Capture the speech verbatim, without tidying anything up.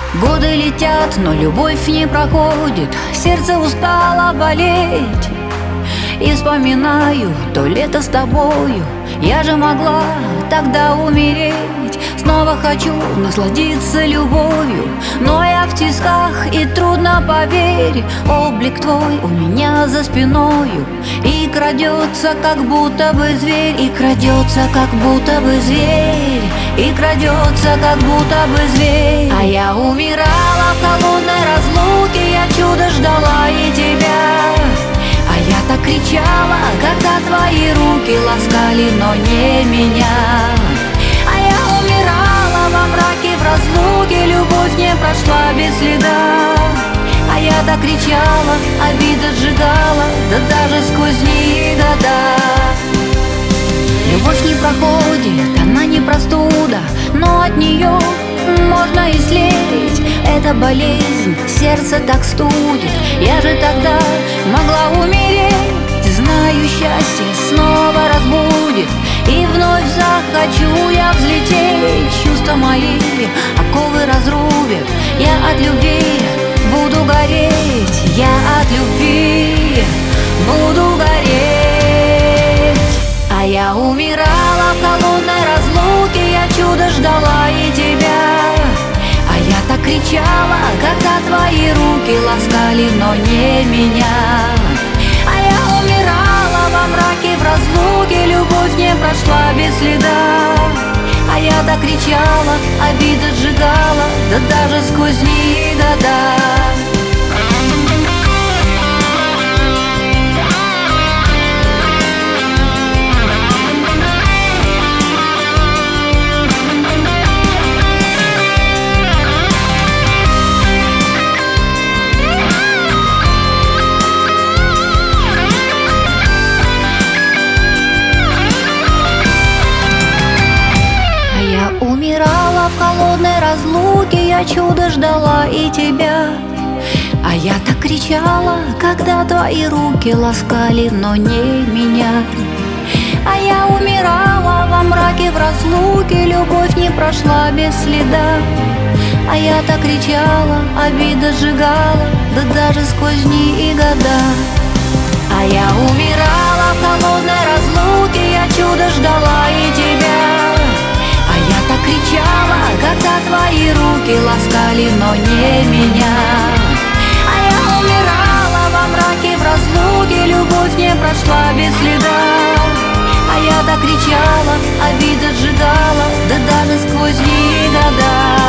Годы летят, но любовь не проходит, сердце устало болеть. И вспоминаю то лето с тобою, я же могла тогда умереть. Снова хочу насладиться любовью, но я в тисках и трудно, поверь. Облик твой у меня за спиною, и крадется, как будто бы зверь, и крадется, как будто бы зверь, и крадется, как будто бы зверь. А я умирала в холодной разлуке, я чудо ждала и тебя. А я так кричала, когда твои руки ласкали, но не меня. А я умирала во мраке, в разлуке, любовь не прошла без следа. А я так кричала, обида сжигала, да даже сквозь дни и года. Любовь не проходит, она не простуда, но от нее можно исцелить. Это болезнь, сердце так студит, я же тогда могла умереть. Знаю, счастье снова разбудит, и вновь захочу я взлететь. Чувства мои оковы разрубят, я от любви буду гореть, я от любви буду гореть. А я умирала в холодной разлуке, я чудо ждала и тебя. А я так кричала, когда твои руки ласкали, но не меня. А я умирала во мраке, в разлуке, любовь не прошла без следа. А я так кричала, обида сжигала, да даже сквозь дни и года. Умирала в холодной разлуке, я чудо ждала и тебя. А я так кричала, когда твои руки ласкали, но не меня. А я умирала во мраке, в разлуке, любовь не прошла без следа. А я так кричала, обида сжигала, да даже сквозь дни и года. А я умирала в холодной разлуке, я чудо ждала и тебя. А я так кричала, когда твои руки ласкали, но не меня. А я умирала во мраке, в разлуке, любовь не прошла без следа. А я так кричала, обида сжигала, да даже сквозь дни и года.